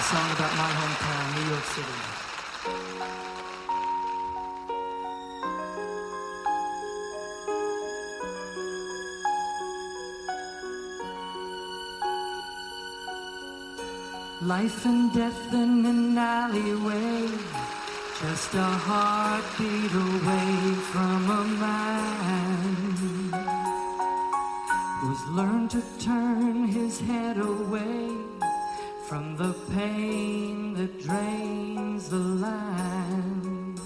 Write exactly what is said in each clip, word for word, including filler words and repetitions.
song about my hometown, New York City. Life and death in an alleyway, just a heartbeat away from a man who's learned to turn his head away from the pain that drains the land.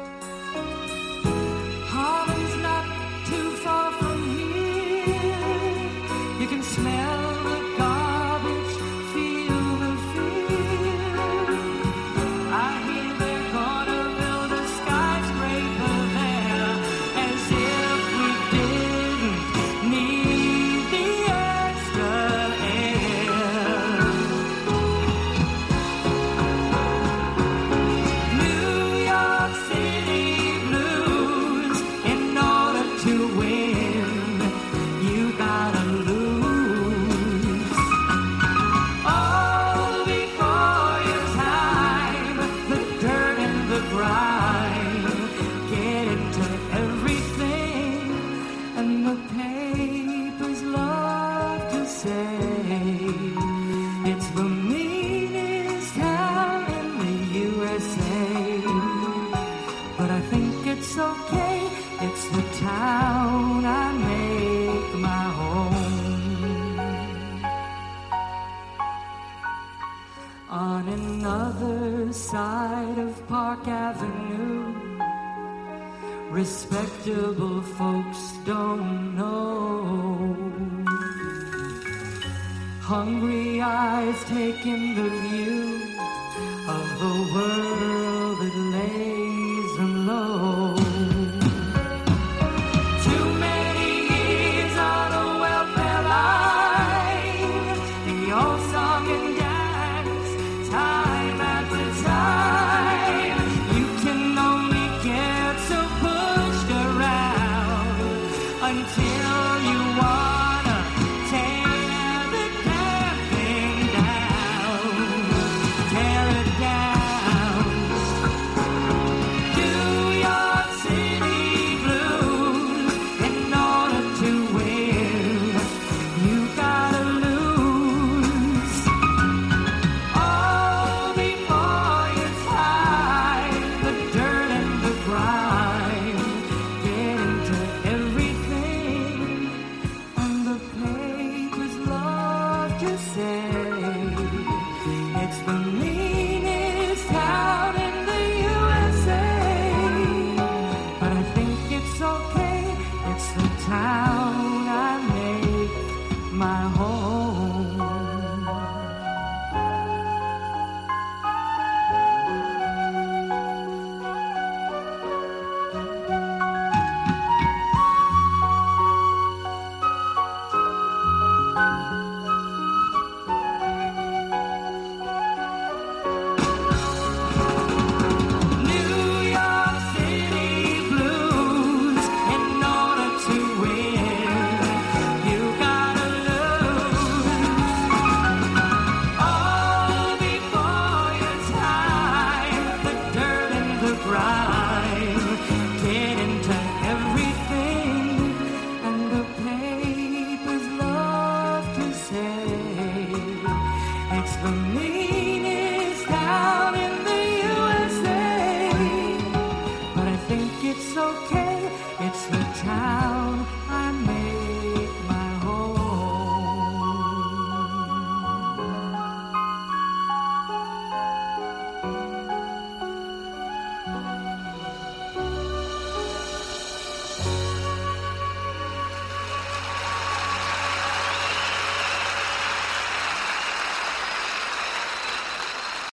Harlem's not too far from here. You can smell the garbage, feel the fear. I hear they're gonna build a skyscraper there, as if we didn't need the extra air. New York City blues, in order to win, you gotta lose. All before your time, the dirt and the grime get into everything, and the papers love to say it's the meanest town in the U S A. But I think it's okay, it's the town I make my home. On another side of Park Avenue, respectable folks don't know. Hungry eyes taking the view of the world